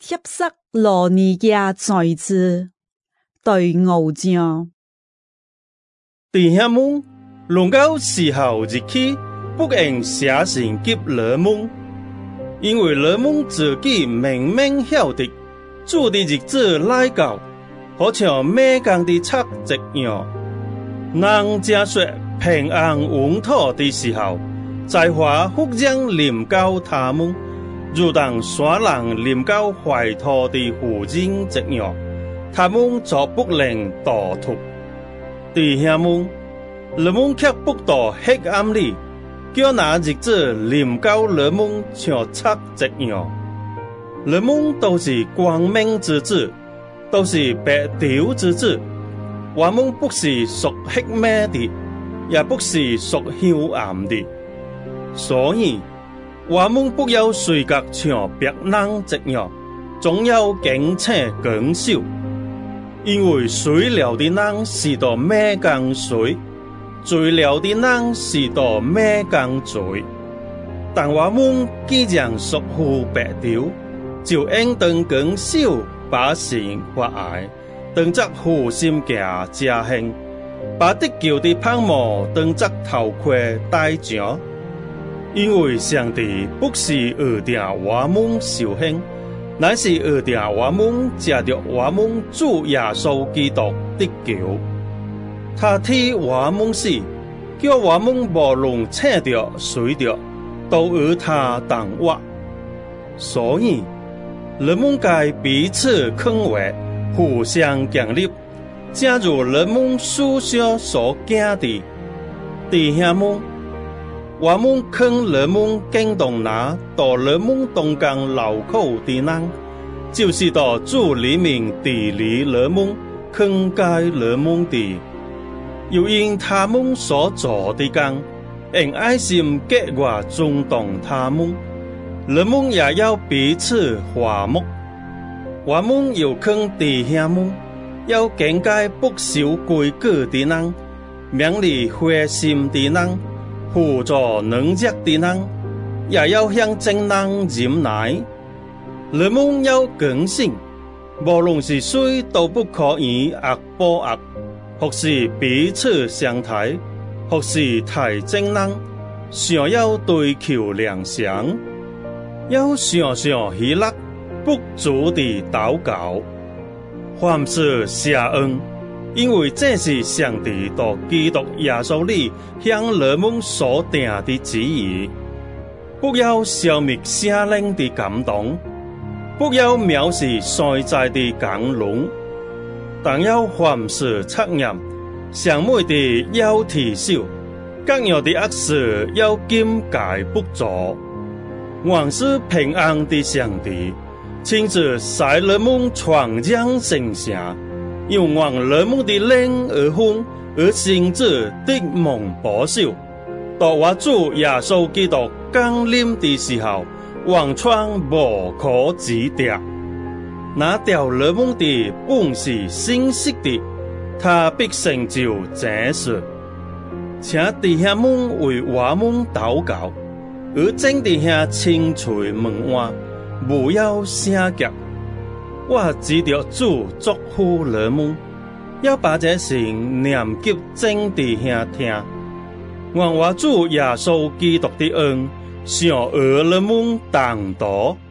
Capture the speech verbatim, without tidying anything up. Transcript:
帖塞羅尼亞在之，對我講： 弟兄們，論到時候日期，不應寫信給你們，因為你們自己明明曉得，主的日子來到，好像滅降的賊一樣。人假說平安穩妥的時候，災禍忽然臨到他們，如同山人臨到懷土的婦人一樣，他們就不能逃脫。弟兄們，你們卻不到黑暗裏，叫那日子臨到你們像賊一樣。你們都是光明之子，都是白晝之子。我們不是屬黑暗的，也不是屬幽暗的，所以我們不要隨覺像別人一樣，總要警醒謹守，因為睡了的人是到滅降睡，醉了的人是到滅降醉。但我們既然屬乎白晝，就應當謹守把神發愛，當作護心鏡遮行，把得救的盼望當作頭盔戴上。因為上帝不是惡定我們受刑，乃是惡定我們藉着我們主耶穌基督得救。他替我們死，叫我們無論醒着睡着，都與他同活。所以你們該彼此勸慰，互相建立，正如你們屬下所行的。弟兄們，我們勸你們敬重那到你們中間勞苦的人，就是到主裡面治理你們、勸戒你們的。又因他們所做的工，用愛心格外尊重他們，你們也要彼此和睦。我們又勸弟兄們，要警戒不守規矩的人，勉勵灰心的人，輔助軟弱的人，也要向正人忍耐。你們要謹慎，無論是誰都不可以惡報惡，或是彼此相睇，或是睇正人，常要對求良善，要常常喜樂，不住地禱告，凡事謝恩，因為這是上帝到基督耶穌裡向你們所定的旨意。不要消滅聖靈的感動，不要藐視衰在的講論，但要凡事測驗，上美的要提守，各樣的惡事要禁戒不做。萬事平安的上帝親自使你們傳揚聖城，用往你們的靈而婚，而心智的蒙保守，到我主耶穌基督降臨的時候，完全無可指摘。那條你們的本是信實的，他必成就這事。請弟兄們為我們禱告，而正弟兄清除門外，不要聲腳。我知道主祝福你們，要把這事念給正弟兄聽。願我主耶穌基督的恩常與你們同在。